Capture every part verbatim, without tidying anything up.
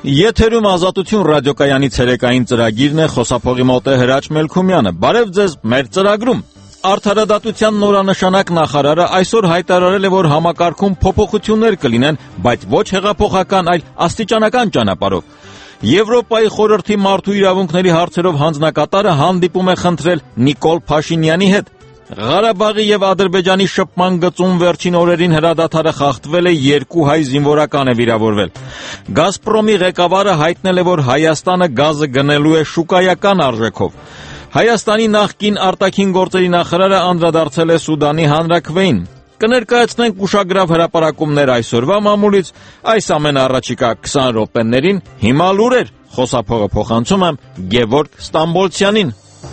Եթերում Ազատություն ռադիոկայանի ցերեկային ծրագիրն է, խոսափողի մոտ է Հրաչ Մելքումյանը։ Բարև ձեզ մեր ծրագրում։ Արդարադատության նորանշանակ նախարարը այսօր հայտարարել է, որ համակարգում փոփոխություններ կլինեն, բայց ոչ հեղափոխական, այլ աստիճանական ճանապարհով։ Եվրոպայի խորհրդի մարդու իրավունքների հարցերով հանձնակատարը հանդիպում է խնդրել Նիկոլ Փաշինյանի հետ։ Ղարաբաղի եւ Ադրբեջանի շփման գծում վերջին օրերին հրադադարը խախտվել է, երկու հայ զինվորական է վիրավորվել։ Գազպրոմի ղեկավարը հայտնել է, որ Հայաստանը գազը գնելու է շուկայական արժեքով։ Հայաստանի նախկին արտաքին գործերի նախարարը անդրադարձել է Սուդանի հանրաքվեին։ Կներկայացնենք ուշագրավ հրապարակումներ այսօրվա մամուլից, այս ամենը առաջիկա քսան րոպեներին, հիմա լուրեր, խոսափողը փոխանցում եմ Գևորգ Ստամբոլցյանին։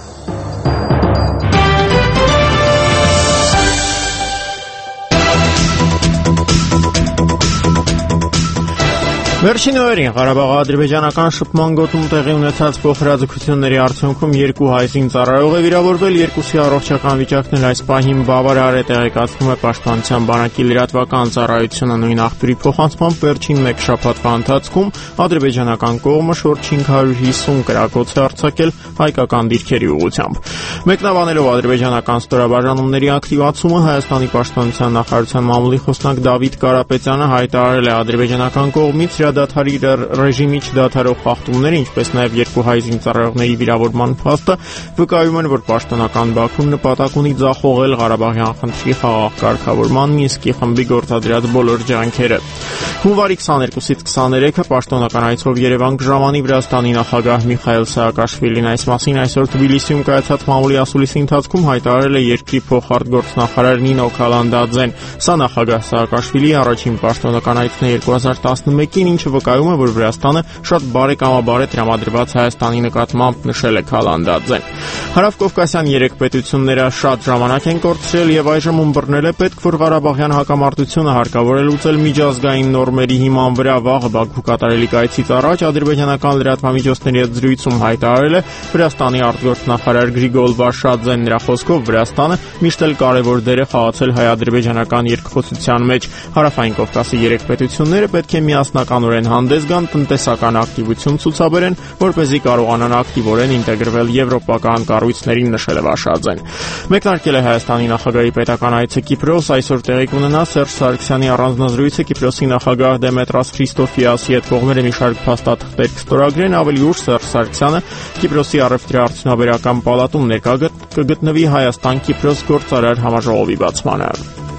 Վերջին օրերին Ղարաբաղ-ադրբեջանական շփման գոտում տեղի ունեցած փոխհրաձգությունների արդյունքում երկու հայ զինծառայող է վիրավորվել, երկուսի առողջական վիճակն էլ այս պահին բավարար է, տեղեկացնում է Պաշտպանության բանակի լրատվական ծառայությունը։ Նույն աղբյուրի փոխանցմամբ վերջին մեկ շաբաթվա ընթացքում ադրբեջանական կողմը շուրջ հինգ հարյուր հիսուն կրակոց է արձակել հայկական դիրքերի ուղղությամբ։ Մեկնաբանելով ադրբեջանական ստորաբաժանումների ակտիվացումը, Հայաստանի Պաշտպանության նախարարության մամուլի խոսնակ Դավիթ Կարապետյանը հայտարարել է ադրբեջանական կողմից դադարի ռեժիմի չդադարող խախտումները, ինչպես նաև երկու հայ զինծառայողների վիրավորման փաստը վկայում են, որ պաշտոնական Բաքուն նպատակ ունի ձախողել Ղարաբաղյան խնդրի խաղաղ կարգավորման Մինսկի խմբի գործադրած բոլոր ջանքերը։ Հունվարի քսաներկուսից քսաներեքը պաշտոնական այցով Երևան կժամանի Վրաստանի նախագահ Միխայիլ Սաակաշվիլին այս մասին այսօր Թբիլիսիում կայացած մամուլի ասուլիսի ընթացքում հայտարարել է երկրի փոխարտգործնախարար Նինո Քալանդաձեն։ Սա նախագահ Սաակաշվիլիի առաջին պաշտոնական այցն է երկու հազար տասնմեկին, ինչը վկայում է, որ Վրաստանը շատ բարեկամաբար է տրամադրված Հայաստանի նկատմամբ, նշել է Քալանդաձեն։ Հարավկովկասյան երեք պետությունները շատ ժամանակ են կորցրել եւ այժմ ըմբռնել է պետք, որ Ղարաբաղյան հակամարտությունը հարկավոր է լուծել միջազգային նորմերի հիման վրա։ Վաղը Բաքու կատարելիք այցից առաջ ադրբեջանական լրատվամիջոցների հետ զրույցում հայտարարել է Վրաստանի արտգործնախարար Գրիգոլ Վաշադզեն։ Նրա խոսքով Վրաստանը միշտ էլ կարևոր դեր է խաղացել հայ-ադրբեջանական երկխոսության մեջ։ Հարավային Կովկասի երեք պետությունները պետք է միասնականորեն հանդես գան, տնտեսական ակտիվություն ցուցաբերեն, որպեսզի կարողանան ակտիվորեն ինտեգրվել եվրոպական կառույցներին, նշել է Վաշադզեն։ Մեկնարկել է Հայաստանի նախագահի պետական այցը Կիպրոս, այսօր տեղի կունենա Սերժ Սարգսյանի առանձնազրույցը Կիպրոսի նախագահ Դեմետրաս Քրիստոֆիասի հետ։ Կողմերը մի շարք փաստաթղթեր կստորագրեն, ավելի ուշ Սերժ Սարգսյանը Կիպրոսի առևտրի արդյունաբերական պալատում ներկա կգտնվի Հայաստան-Կիպրոս գործարար համաժողովի բացմանը։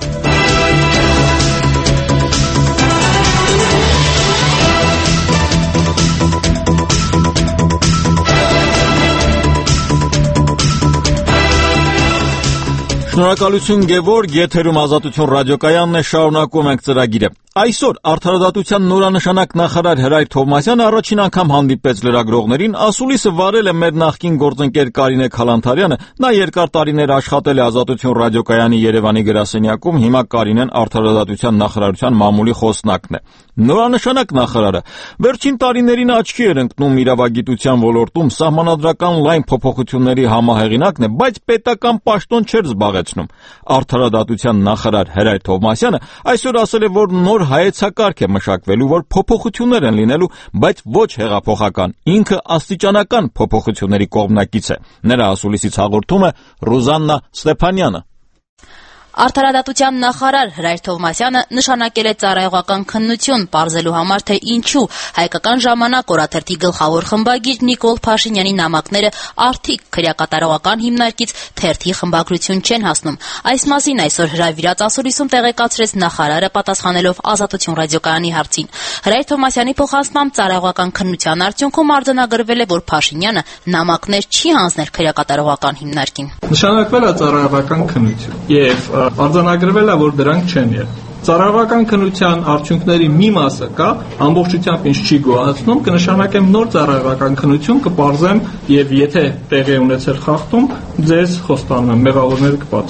Շնորհակալություն Գևորգ, եթերում Ազատություն ռադիոկայանն է, շարունակում ենք ծրագիրը։ Այսօր արդարադատության նորանշանակ նախարար Հրայր Թովմասյանը առաջին անգամ հանդիպեց լրագրողներին, ասուլիսը վարել է մեր նախկին գործընկեր Կարինե Քալանթարյանը, նա երկար տարիներ աշխատել է Ազատություն ռադիոկայանի Երևանի գրասենյակում, հիմա Կարինեն արդարադատության նախարարության մամուլի խոսնակն է։ Նորանշանակ նախարարը վերջին տարիներին աչքի էր ընկնում իրավագիտության ոլորտում, սահմանադրական լայն փոփոխությունների համահեղինակն է, բայց պետական պաշտոն չէր զբաղեցնում։ Արդարադատության նախարար Հրայր Թովմասյանը այսօր ասել է, որ նոր հայեցակարգ է մշակվելու, որ փոփոխություններ են լինելու, բայց ոչ հեղափոխական, ինքը աստիճանական փոփոխությունների կողմնակից է։ Նրա ասուլիսից հաղորդում է Ռուզաննա Ստեփանյանը։ Արդարադատության նախարար Հրայր Թովմասյանը նշանակել է ծառայողական քննություն, պարզելու համար, թե ինչու Հայկական ժամանակ օրաթերթի գլխավոր խմբագիր Նիկոլ Փաշինյանի նամակները արդիք քրեակատարողական հիմնարկից թերթի խմբագրություն չեն հասնում։ Այս մասին այսօր հրավիրած ասուլիսում տեղեկացրեց նախարարը, պատասխանելով Ազատություն ռադիոկայանի հարցին։ Հրայր Թովմասյանի փոխանցմամբ ծառայողական քննության արդյունքում արձանագրվել է, որ Փաշինյանը նամակներ չի հանձնել քրեակատարողական հիմնարկին։ Նշանակվել է ծառայողական քննություն եւ արձանագրվել է, որ դրանք չեն եղել։ Ծառայողական քննության արդյունքների մի մասը կա, ամբողջությամբ ինչ չի գոհացնում, կնշանակեմ նոր ծառայողական քննություն, կպարզեմ եւ եթե տեղի ունեցել խախտում, ձեզ խոստանում եմ, մեղավորները կպատժեն։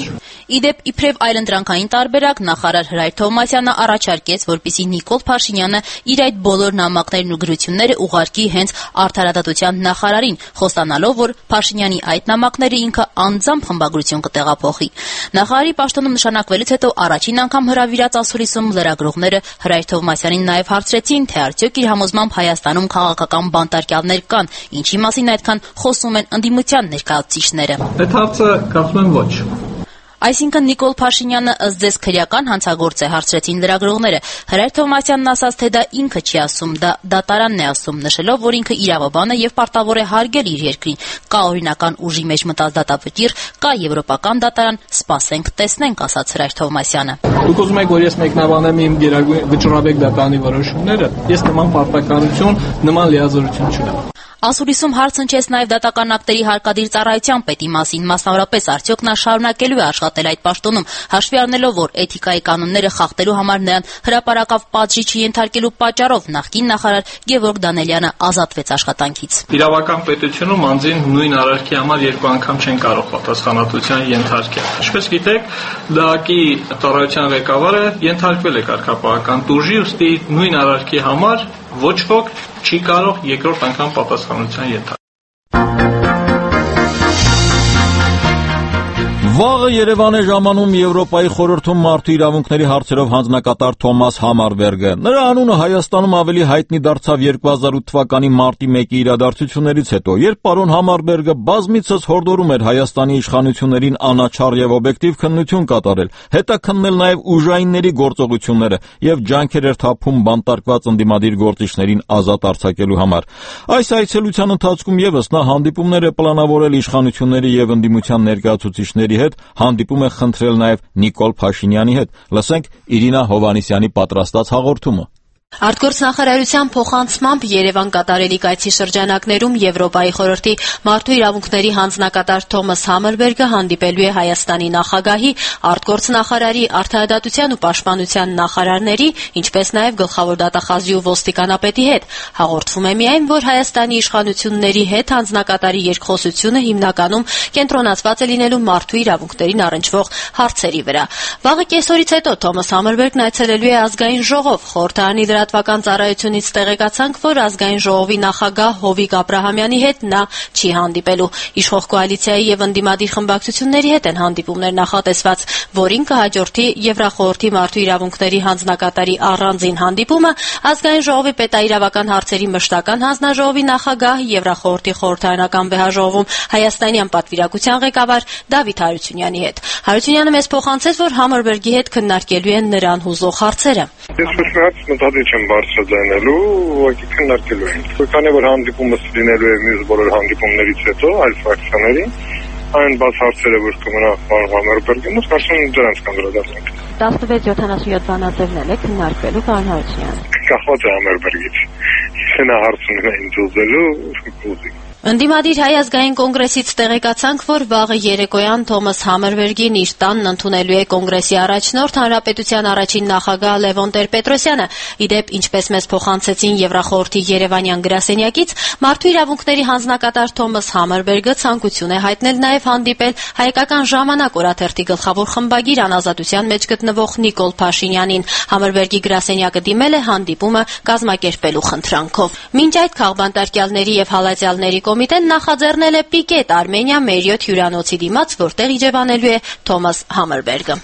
Իդեպ իբրև այլընտրանքային տարբերակ նախարար Հրայր Թովմասյանը առաջարկեց, որպեսզի Նիկոլ Փաշինյանը իր այդ բոլոր նամակներն ու գրությունները ուղարկի հենց Արդարադատության նախարարին, խոստանալով, որ Փաշինյանի այդ նամակները ինքը անձամբ խմբագրություն կտեղափոխի։ Նախարարի պաշտոնում նշանակվելուց հետո առաջին անգամ հրավիրած ասուլիսում լրագրողները Հրայր Թովմասյանին նաև հարցրեցին, թե արդյոք իր համոզմամբ Հայաստանում քաղաքական բանտարկյալներ կան, ինչի մասին այդքան խոսում են ընդդիմության ներկայացուցիչները։ Այդ հարցը կարծում եմ ոչ։ Այսինքն Նիկոլ Փաշինյանը ըստ ձեզ քրեական հանցագործ է, հարցրեցին լրագրողները։ Հրայր Թովմասյանն ասաց, թե դա ինքը չի ասում, դա դատարանն է ասում, նշելով, որ ինքը իրավաբան է եւ պարտավոր է հարգել իր երկրին։ Կա օրինական ուժի մեջ մտած դատավճիռ, կա եվրոպական դատարան, սպասենք, տեսնենք, ասաց Հրայր Թովմասյանը։ Դուք ուզում եք, որ ես մեկնաբանեմ իմ գերագույն վճռաբեկ դատարանի որոշումները, ես նման պարտականություն, նման լիազորություն չունեմ։ Ասուլիսում հարց հնչեց նաև դատական ակտերի հարկադիր ծառայության պետի մասին, մասնավորապես արդյոք նա շարունակելու է աշխատել այդ պաշտոնում, հաշվի առնելով, որ էթիկայի կանոնները խախտելու համար նրան հրապարակավ պատժի չենթարկելու պատճառով նախկին նախարար Գևորգ Դանելյանը ազատվեց աշխատանքից։ Իրավական պետությունում անձին նույն արարքի համար երկու անգամ չեն կարող պատասխանատվության ենթարկել։ Ինչպես գիտեք, ԴԱԿ-ի ծառայության ղեկավարը ենթարկվել է կարգապահական տուժի, ուստի նույն արարքի համար ոչ ոք չի կարող երկրորդ անգամ պատասխանատվության ենթարկվել։ Վաղը Երևան է ժամանում Եվրոպայի խորհրդում մարդու իրավունքների հարցերով հանձնակատար Թոմաս Համարբերգը։ Նրա անունը Հայաստանում ավելի հայտնի դարձավ երկու հազար ութ թվականի մարտի մեկի իրադարձություններից հետո, երբ պարոն Համարբերգը բազմիցս հորդորում էր Հայաստանի իշխանություններին անաչառ եւ օբյեկտիվ քննություն կատարել, հետաքննել նաեւ ուժայինների գործողությունները եւ ջանքեր էր թափում բանտարկված ընդդիմադիր գործիչներին ազատ արձակելու համար։ Այս այցելության ընթացքում եւս նա հանդիպումներ է պլանավորել իշխանությունների եւ ընդդիմության ներկայացուցիչների հետ, հանդիպում է խնդրել նաև Նիկոլ Փաշինյանի հետ։ Լսենք Իրինա Հովանիսյանի պատրաստած հաղորդումը։ Արտգործնախարարության փոխանցմամբ Երևան կատարելիք այցի շրջանակներում Եվրոպայի խորհրդի մարդու իրավունքների հանձնակատար Թոմաս Համերբերգը հանդիպելու է Հայաստանի նախագահի, արտգործնախարարի, արդարադատության ու պաշտպանության նախարարների, ինչպես նաև գլխավոր դատախազի ու ոստիկանապետի հետ։ Հաղորդվում է միայն, որ Հայաստանի իշխանությունների հետ հանձնակատարի երկխոսությունը հիմնականում կենտրոնացված է լինելու մարդու իրավունքներին առնչվող հարցերի վրա։ Վաղը կեսօրից հետո Թոմաս Համերբերգն այցելելու է ազգային ժողով, խորհրդարանի լրատվական ծառայությունից տեղեկացանք, որ ազգային ժողովի նախագահ Հովիկ Աբրահամյանի հետ նա չի հանդիպելու։ Իշխող կոալիցիայի եւ ընդդիմադիր խմբակցությունների հետ են հանդիպումներ նախատեսված, որին կհաջորդի Եվրախորհրդի մարդու իրավունքների հանձնակատարի առանձին հանդիպումը, ազգային ժողովի պետաիրավական հարցերի մշտական հանձնաժողովի նախագահ, Եվրախորհրդի խորհրդարանական վեհաժողովում Հայաստանյան պատվիրակության ղեկավար Դավիթ Հարությունյանի հետ։ Հարությունյանը մեզ փոխանցեց, որ Համերբերգի հետ քննարկելու են նրան հուզող հարցերը։ չեմ բարձրաձայնելու, ուղղակի քննարկելու ենք։ Քանի որ հանդիպումը լինելու է մյուս բոլոր հանդիպումներից հետո այլ ֆրակցիաների, այն բաց հարցերը, որ կմնա պարոն Համերբերգին, ու կարծում եմ դրանց կանդրադառնանք։ տասնվեց յոթանասունյոթ բանաձևն եք քննարկվելու պարոն Հարությունյան։ Կախված է Համերբերգից։ Իսկ նա հարցում է ինձ ուզելու, ուզի։ Ընդդիմադիր Հայ ազգային կոնգրեսից տեղեկացանք, որ վաղը երեկոյան Թոմաս Համերբերգին իր տանն ընդունելու է կոնգրեսի առաջնորդ Հանրապետության առաջին նախագահ Լևոն Տեր-Պետրոսյանը։ Իդեպ, ինչպես մեզ փոխանցեցին Եվրախորհրդի Երևանյան գրասենյակից, մարդու իրավունքների հանձնակատար Թոմաս Համերբերգը ցանկություն է հայտնել նաև հանդիպել Հայկական ժամանակ օրաթերթի գլխավոր խմբագիր անազատության մեջ գտնվող Նիկոլ Փաշինյանին։ Համերբերգի գրասենյակը դիմել է հանդիպումը կազմակերպելու խնդրանքով։ Մինչ այդ քաղբանտարկյալների եւ հալածյալների կոմիտեն նախաձեռնել է պիկետ Արմենիա Մերիոթ հյուրանոցի դիմաց, որտեղ իջևանելու է Թոմաս Համերբերգը։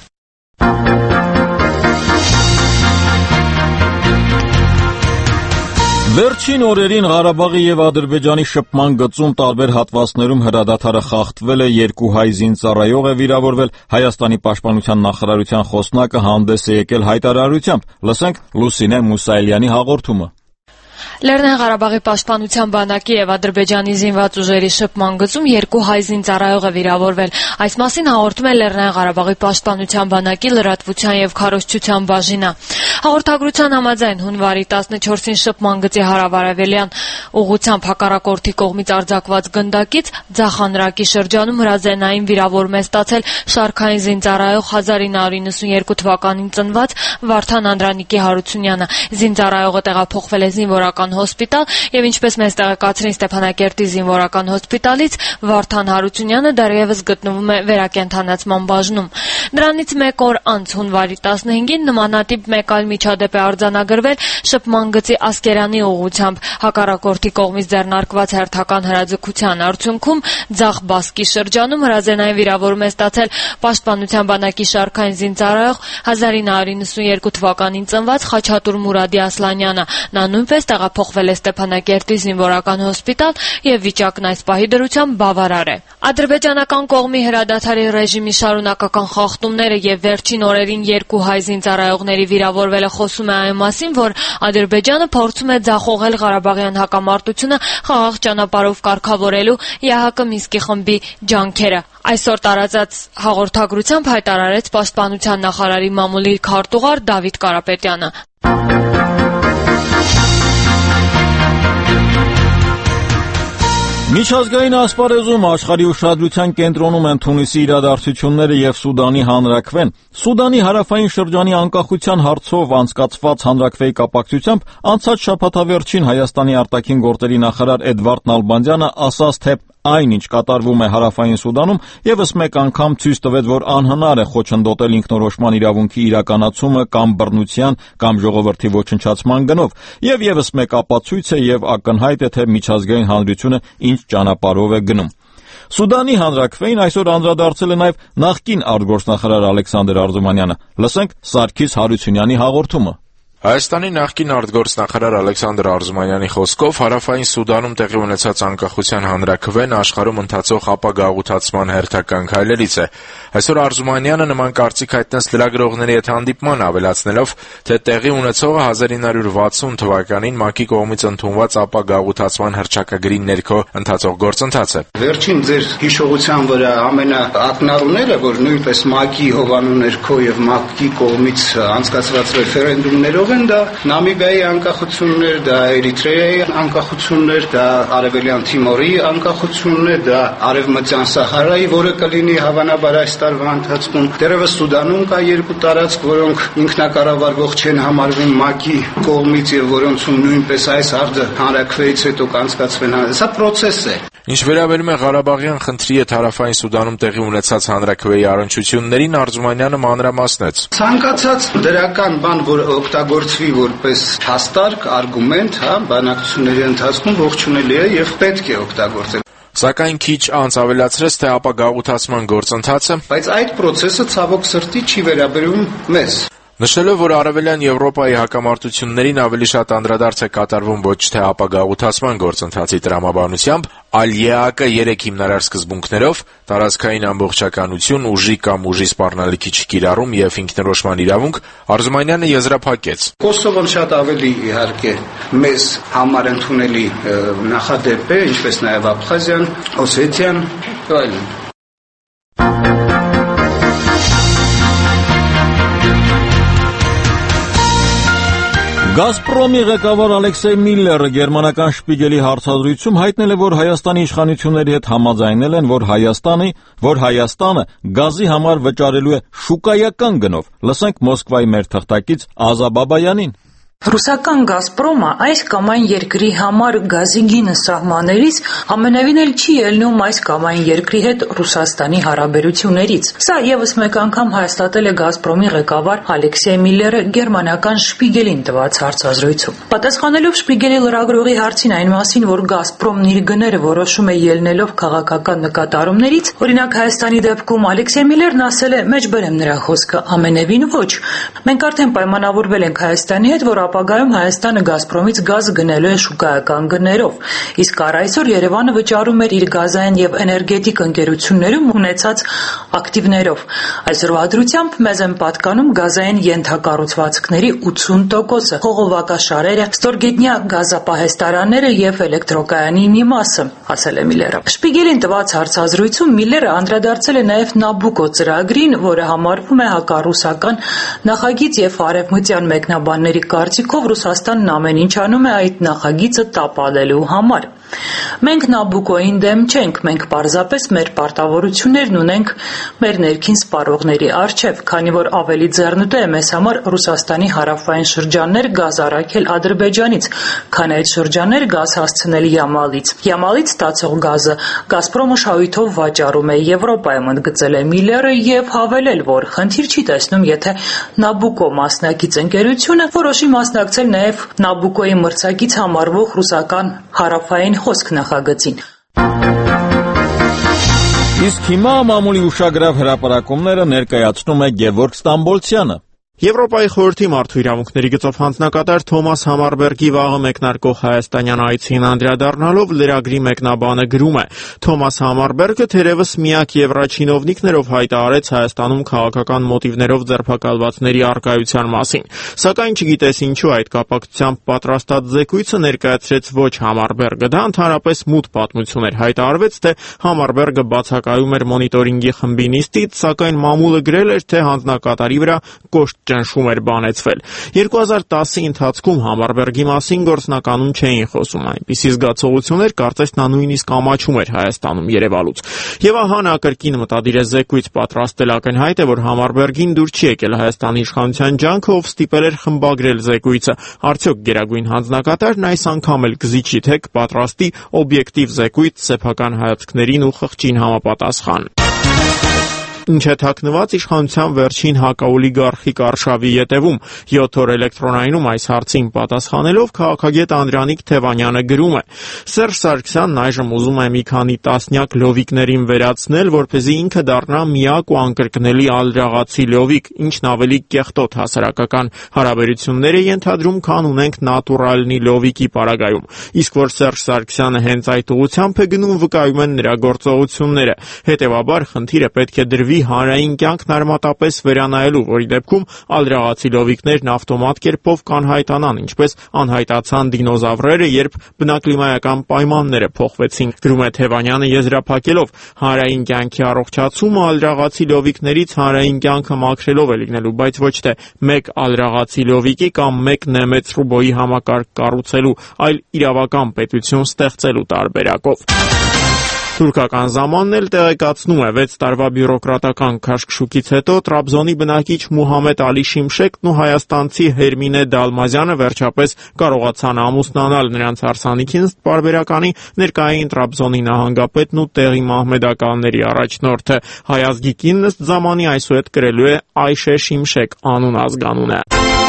Վերջին օրերին Ղարաբաղի եւ Ադրբեջանի շփման գծում տարբեր հատվածներում հրադադարը խախտվել է, երկու հայ զինծառայող է վիրավորվել, Հայաստանի պաշտպանության նախարարության խոսնակը հանդես է եկել հայտարարությամբ։ Լսենք Լուսինե Մուսայելյանի հաղորդումը։ Լեռնային Ղարաբաղի պաշտպանության բանակի եւ Ադրբեջանի զինված ուժերի շփման գծում երկու հայ զինծառայող է վիրավորվել։ Այս մասին հաղորդում է Լեռնային Ղարաբաղի պաշտպանության բանակի լրատվության եւ քարոզչության բաժինը։ Հաղորդագրության համաձայն հունվարի տասնչորսին շփման գծի հարավարևելյան ուղղությամբ հակառակորդի կողմից արձակված գնդակից Ձախանրակի շրջանում հրաձենային վիրավորում է ստացել շարքային զինծառայող հազար ինը հարյուր նվաթ թվականին ծնված Վարդան Անդրանիկի Հարությունյանը։ Զինծառայողը տեղափոխվել է զինվորական զինվորական հոսպիտալ եւ ինչպես մեզ տեղեկացրին Ստեփանակերտի զինվորական հոսպիտալից, Վարդան Հարությունյանը դեռևս գտնվում է վերակենդանացման բաժնում։ Դրանից մեկ օր անց հունվարի տասնհինգին նմանատիպ մեկ այլ միջադեպ է արձանագրվել շփման գծի Ասկերանի ուղղությամբ հակառակորդի կողմից ձեռնարկված հերթական հրաձգության արդյունքում Ձախ Բասկի շրջանում հրազենային վիրավորում է ստացել Պաշտպանության բանակի շարքային զինծառայող հազար ինը հարյուր նվաթ թվականին ծնված Խաչատուր Մուրադի Ասլանյանը։ Նա նույնպես տեղափոխվել է Ստեփանակերտի զինվորական հոսպիտալ եւ վիճակն այս պահի դրությամբ բավարար է։ Ադրբեջանական կողմի հրադադարի ռեժիմի շարունակական խախտումները եւ վերջին օրերին երկու հայ զինծառայողների վիրավորվելը խոսում է այն մասին, որ Ադրբեջանը փորձում է ձախողել Ղարաբաղյան հակամարտությունը խաղաղ ճանապարհով կարգավորելու ԵԱՀԿ Մինսկի խմբի ջանքերը։ Այսօր տարածած հաղորդագրությամբ հայտարարեց Պաշտպանության նախարարի մամուլի քարտուղար Դավիթ Կարապետյանը։ Միջազգային ասպարեզում աշխարհի ուշադրության կենտրոնում են Թունիսի իրադարձությունները եւ Սուդանի հանրաքվեն։ Սուդանի հարավային շրջանի անկախության հարցով անցկացված հանրաքվեի կապակցությամբ անցած շաբաթավերջին Հայաստանի արտաքին գործերի նախարար Էդվարդ Նալբանդյանը ասաց, թե այն, ինչ կատարվում է հարավային Սուդանում, եւս մեկ անգամ ցույց տվեց, որ անհնար է խոչընդոտել ինքնորոշման իրավունքի իրականացումը կամ բռնության կամ ժողովրդի ոչնչացման գնով, եւ եւս մեկ ապացույց է եւ ակնհայտ է, թե միջազգային հանրությունը ինչ ճանապարհով է գնում։ Սուդանի հանրաքվեին այսօր անդրադարձել է նաեւ նախկին արտգործնախարար Ալեքսանդր Արզումանյանը։ Լսենք Սարգիս Հարությունյանի հաղորդումը։ Հայաստանի նախկին արտգործնախարար Ալեքսանդր Արզումանյանի խոսքով հարավային Սուդանում տեղի ունեցած անկախության հանրաքվեն աշխարհում ընթացող ապագաղութացման հերթական քայլերից է։ Այսօր Արզումանյանը նման կարծիք հայտնեց լրագրողների հետ հանդիպման, ավելացնելով, թե տեղի ունեցողը հազար ինը հարյուր վաթսուն թվականին ՄԱԿ-ի կողմից ընդունված ապագաղութացման հռչակագրի ներքո ընթացող գործընթաց է։ Վերջին ձեր հիշողության վրա ամենաակնառուները, որ նույնպես ՄԱԿ-ի հովանու ներքո եւ ՄԱԿ-ի կողմից անցկացված ռեֆերենդումներով դա Նամիբիայի անկախություններ, դա Էրիթրեայի անկախություններ, դա Արևելյան Թիմորի անկախություններ, դա Արևմտյան Սահարայի, որը կլինի հավանաբար այս տարվա ընթացքում։ Դեռևս Սուդանում կա երկու տարածք, որոնք ինքնակառավարվող չեն համարվում ՄԱԿ-ի կողմից եւ որոնցում նույնպես այս հարցը հանրաքվեից հետո կանցկացվեն։ Սա process է։ Ինչ վերաբերում է Ղարաբաղյան խնդրի հետ հարավային Սուդանում տեղի ունեցած հանրաքվեի առնչություններին, Արզումանյանը մանրամասնեց։ Ցանկացած դրական բան, որ օգտագործվի որպես հաստարկ արգումենտ, հա, բանակցությունների ընթացքում ողջունելի է եւ պետք է օգտագործել։ Սակայն քիչ անց ավելացրեց, թե ապագաղութացման գործընթացը, բայց այդ process-ը ցավոք սրտի չի վերաբերում մեզ։ Նշելով, որ Արևելյան Եվրոպայի հակամարտություններին ավելի շատ անդրադարձ է կատարվում ոչ թե ապագաղութացման գործընթացի տրամաբանությամբ, այլ ԵԱՀԿ երեք հիմնարար սկզբունքներով՝ տարածքային ամբողջականություն, ուժի կամ ուժի սպառնալիքի չկիրառում եւ ինքնորոշման իրավունք, Արզումանյանը եզրափակեց։ Կոսովոն շատ ավելի իհարկե մեզ համար ընդունելի նախադեպ է, ինչպես նաեւ Աբխազիան, Օսեթիան եւ այլն։ Գազպրոմի ղեկավար Ալեքսեյ Միլլերը գերմանական Շպիգելի հարցազրույցում հայտնել է, որ Հայաստանի իշխանությունների հետ համաձայնել են, որ Հայաստանի, որ Հայաստանը գազի համար վճարելու է շուկայական գնով։ Լսենք Մոսկվայի մեր թղթակից Ազա Բաբայանին։ Ռուսական «Գազպրոմը» այս կամ այն երկրի համար գազի գինը սահմանելիս ամենևին էլ չի ելնում այս կամ այն երկրի հետ Ռուսաստանի հարաբերություններից։ Սա ևս մեկ անգամ հաստատել է «Գազպրոմի» ղեկավար Ալեքսեյ Միլլերը գերմանական Շպիգելին տված հարցազրույցում։ Պատասխանելով Շպիգելի լրագրողի հարցին այն մասին, որ «Գազպրոմն» իր գները որոշում է ելնելով քաղաքական նկատառումներից, օրինակ Հայաստանի դեպքում, Ալեքսեյ Միլլերն ասել է. «Մեջ բերեմ նրա խոսքը, ամենևին ոչ։ Մենք արդեն պայմանավորվել ենք Հայաստանի հետ, որ ապագայում Հայաստանը «Գազպրոմից» գազ գնելու է շուկայական գներով, իսկ առ այսօր Երևանը վճարում էր իր գազային եւ էներգետիկ ընկերություններում ունեցած ակտիվներով։ Այսօրվա դրությամբ մեզ են պատկանում գազային ենթակառուցվածքների ութսուն տոկոսը, խողովակաշարերը, ստորգետնյա գազապահեստարանները եւ էլեկտրոկայանի մի մասը», ասել է Միլլերը։ Շպիգելին տված հարցազրույցում Միլլերը անդրադարձել է նաեւ Նաբուկո ծրագրին, որը համարվում է հակառուսական նախագիծ եւ արևմտյան մեկնաբանների կարծիքով կարծիքով Ռուսաստանն ամեն ինչ անում է այդ նախագիծը տապալելու համար։ Մենք Նաբուկոին դեմ չենք, մենք պարզապես մեր պարտավորություններն ունենք մեր ներքին սպառողների առջև, քանի որ ավելի ձեռնտու է մեզ համար Ռուսաստանի հարավային շրջաններ գազ առաքել Ադրբեջանից, քան այդ շրջաններ գազ հասցնել Յամալից։ Յամալից ստացող գազը Գազպրոմը շահույթով վաճառում է Եվրոպայում, ընդգծել է Միլլերը եւ հավելել, որ խնդիր չի տեսնում, եթե Նաբուկո մասնակից ընկերությունը որոշի մասնակցել նաեւ Նաբուկոյի մրցակից համարվող ռուսական հարավային խոսք նախագծին։ Իսկ հիմա մամուլի ուշագրավ հրապարակումները ներկայացնում է Գևորգ Ստամբոլցյանը։ Եվրոպայի խորհրդի մարդու իրավունքների գծով հանձնակատար Թոմաս Համարբերգի վաղը մեկնարկող հայաստանյան այցին անդրադառնալով լրագրի մեկնաբանը գրում է. Թոմաս Համարբերգը թերևս միակ եվրաչինովնիկներով հայտարարեց Հայաստանում քաղաքական մոտիվներով ձերբակալվածների առկայության մասին։ Սակայն չգիտես ինչու այդ կապակցությամբ պատրաստած զեկույցը ներկայացրեց ոչ Համարբերգը, դա ընդհանրապես մութ պատմություն էր։ Հայտարարվեց, թե Համարբերգը բացակայում էր մոնիտորինգի խմբի նիստից, սակայն մամուլը գրել էր, թե հանձնակատարի վրա կոշտ ճնշում էր բանեցվել։ երկու հազար տասի ընթացքում Համարբերգի մասին գործնականում չէին խոսում, այնպիսի զգացողություններ կարծես նա նույնիսկ ամաչում էր Հայաստանում երևալուց։ Եվ ահա նա կրկին մտադիր է զեկույց պատրաստել, ակնհայտ է, որ Համարբերգին դուր չի եկել Հայաստանի իշխանության ջանքը, ով ստիպել էր խմբագրել զեկույցը։ Արդյոք գերագույն հանձնակատարն այս անգամ էլ գզիչի թե կպատրաստի օբյեկտիվ զեկույց սեփական հայացքներին ու խղճին համապատասխան։ Ինչ է թաքնված իշխանության վերջին հակաօլիգարխիկ արշավի ետևում։ յոթ օր էլեկտրոնայնում այս հարցին պատասխանելով քաղաքագետ Անդրանիկ Թևանյանը գրում է. Սերժ Սարգսյանն այժմ ուզում է մի քանի տասնյակ լովիկներին վերացնել, որպեսզի ինքը դառնա միակ ու անկրկնելի ալրաղացի լովիկ, ինչն ավելի կեղտոտ հասարակական հարաբերություններ է ենթադրում, քան ունենք նատուրալնի լովիկի պարագայում։ Իսկ որ Սերժ Սարգսյանը հենց այդ ուղղությամբ է գնում, վկայում են նրա գործողությունները։ Հետևաբար խնդիրը պետք է դրվի հանրային կյանքն արմատապես վերանայելու, որի դեպքում ալրաղացի լովիկներն ավտոմատ կերպով կանհայտանան, ինչպես անհայտացան դինոզավրերը, երբ բնակլիմայական պայմանները փոխվեցին, գրում է Թևանյանը եզրափակելով. հանրային կյանքի առողջացումը ալրաղացի լովիկներից հանրային կյանքը մաքրելով է լինելու, բայց ոչ թե մեկ ալրաղացի լովիկի կամ մեկ նեմեց ռուբոյի համակարգ կառուցելու, այլ իրավական պետություն ստեղծելու տարբերակով։ Թուրքական զամանն էլ տեղեկացնում է վեց տարվա բյուրոկրատական քաշքշուկից հետո Տրաբզոնի բնակիչ Մուհամեդ Ալի Շիմշեկն ու հայաստանցի Հերմինե Դալմազյանը վերջապես կարողացան ամուսնանալ նրանց հարսանիքին ըստ պարբերականի ներկային Տրաբզոնի նահանգապետն ու տեղի մահմեդականների առաջնորդը։ Հայազգի կինն ըստ զամանի այսուհետ կրելու է Այշե Շիմշեք անուն ազգանունը։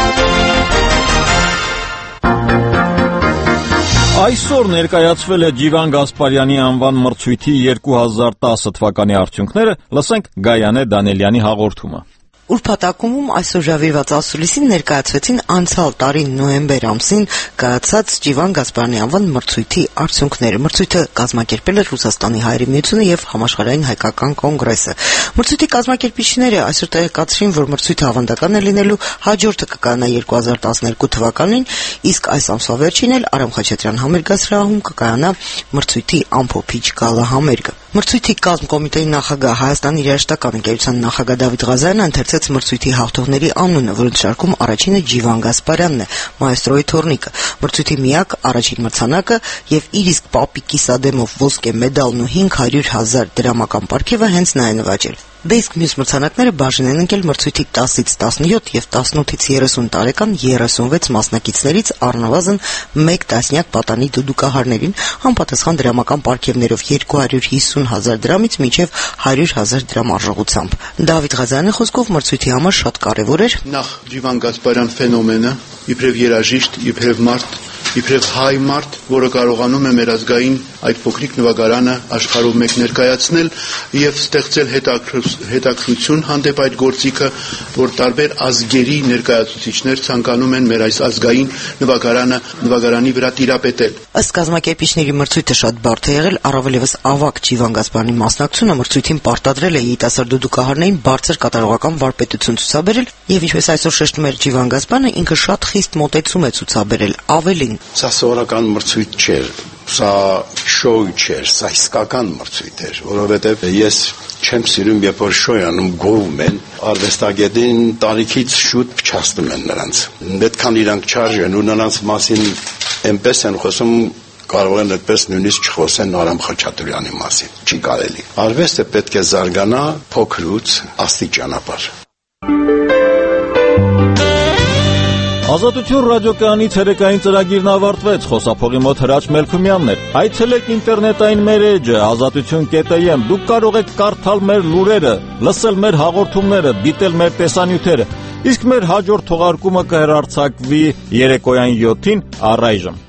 Այսօր ներկայացվել է Ջիվան Գասպարյանի անվան մրցույթի երկու հազար տասը թվականի արդյունքները, լսենք Գայանե Դանելյանի հաղորդումը։ Ուրբաթակումում այսօր ժավիրված ասուլիսին ներկայացվեցին անցյալ տարի նոյեմբեր ամսին կայացած Ջիվան Գասպարյանի անվան մրցույթի արդյունքները։ Մրցույթը կազմակերպել էր Ռուսաստանի Հայերի միությունը եւ Համաշխարհային հայկական կոնգրեսը։ Մրցույթի կազմակերպիչները այսօր տեղեկացրին, որ մրցույթը ավանդական է լինելու, հաջորդը կկայանա երկու հազար տասներկու թվականին, իսկ այս ամսվա վերջին էլ Արամ Խաչատրյան համերգասրահում կկայանա մրցույթի ամփոփիչ գալա համերգը։ Մրցույթի կազմկոմիտեի նախագահ Հայաստանի երաժշտական ընկերության նախագահ Դավիթ Ղազարյանը ընթերցեց մրցույթի հաղթողների անունը, որոնց շարքում առաջինը Ջիվան Գասպարյանն է, մայստրոյի թոռնիկը։ Մրցույթի միակ առաջին մրցանակը եւ իր իսկ պապի կիսադեմով ոսկե մեդալն ու հինգ հարյուր հազար դրամական պարգևը հենց նա է նվաճել։ Դե իսկ մյուս մրցանակները բաժին են ընկել մրցույթի տասից տասնյոթ եւ տասնութից երեսուն տարեկան երեսունվեց մասնակիցներից առնվազն մեկ տասնյակ պատանի դուդուկահարներին, համապատասխան դրամական պարգևներով երկու հարյուր հիսուն հազար դրամից մինչեւ հարյուր հազար դրամ արժողությամբ։ Դավիթ Ղազարյանի խոսքով մրցույթի համար շատ կարեւոր էր նախ Ջիվան Գասպարյան ֆենոմենը, իբրև երաժիշտ, իբրև մարդ, իբրև հայ մարդ, որը կարողանում է մեր ազգային այդ փոքրիկ նվագարանը աշխարհով մեկ ներկայացնել եւ ստեղծել հետաքրություն հանդեպ այդ գործիքը, որ տարբեր ազգերի ներկայացուցիչներ ցանկանում են մեր այս ազգային նվագարանը նվագարանի վրա տիրապետել։ Ըստ կազմակերպիչների մրցույթը շատ բարդ է եղել, առավել եւս ավագ Ջիվան Գասպարյանի մասնակցությունը մրցույթին պարտադրել է երիտասարդ դուդուկահարներին բարձր կատարողական վարպետություն ցուցաբերել եւ ինչպես այսօր շեշտում էր Ջիվան Գասպարյանը, ինքը շատ խիստ մոտեցում է ցուցաբերել, ավելին Սա սովորական մրցույթ չէր, սա շոու չէր, սա իսկական մրցույթ էր, որովհետև ես չեմ սիրում, երբ որ շոյանում գովում են, արվեստագետին տարիքից շուտ փչացնում են նրանց։ Այդքան իրանք չարժեն ու նրանց մասին այնպես են խոսում, կարող են այդպես նույնիսկ չխոսեն Արամ Խաչատուրյանի մասին, չի կարելի։ Արվեստը պետք է զարգանա փոքրուց աստիճանաբար։ Ազատություն ռադիոկայանի ցերեկային ծրագիրն ավարտվեց, խոսափողի մոտ Հրաչ Մելքումյանն էր։ Այցելեք ինտերնետային մեր էջը ազատություն կետ եմ, դուք կարող եք կարդալ մեր լուրերը, լսել մեր հաղորդումները, դիտել մեր տեսանյութերը, իսկ մեր հաջորդ թողարկումը կհեռարձակվի երեկոյան յոթին առայժմ։